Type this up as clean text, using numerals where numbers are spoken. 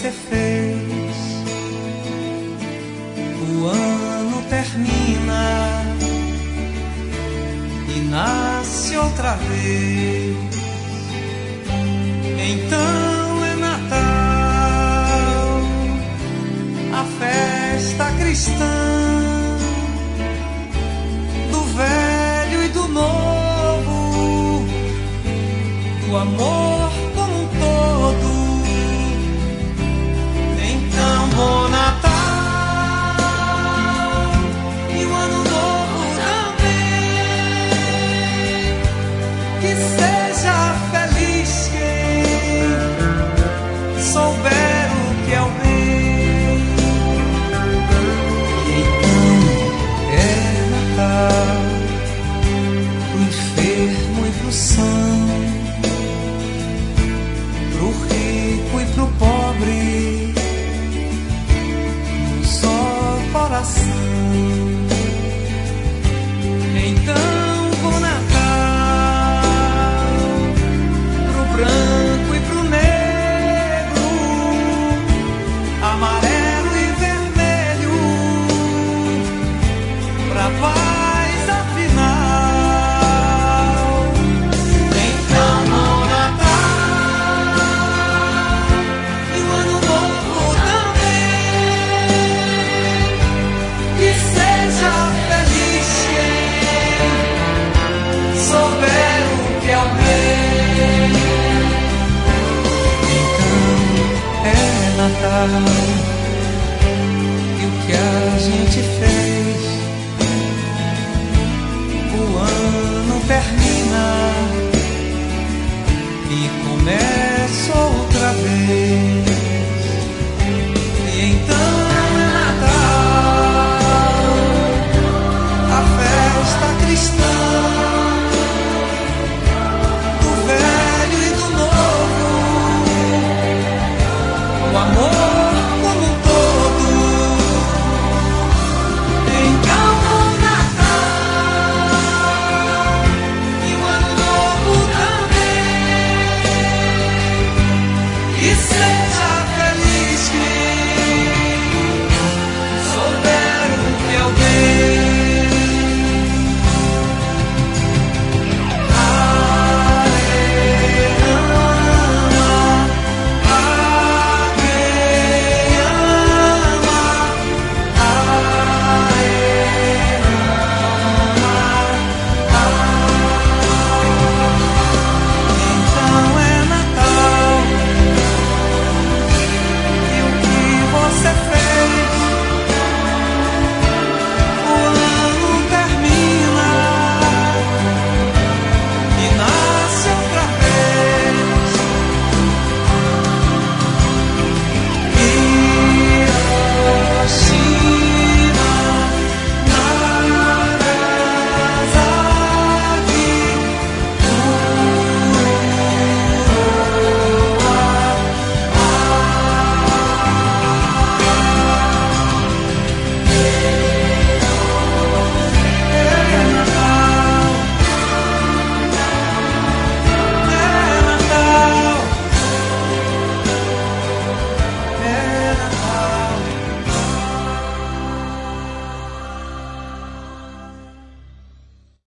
você fez. O ano termina e nasce outra vez. Então é Natal, a festa cristã, do velho e do novo, do amor como um todo. Então, bom Natal e o ano novo também. Que seja feliz quem souber o que é o bem. E então é Natal pro enfermo e pro são, pro rico e pro pobre, coração.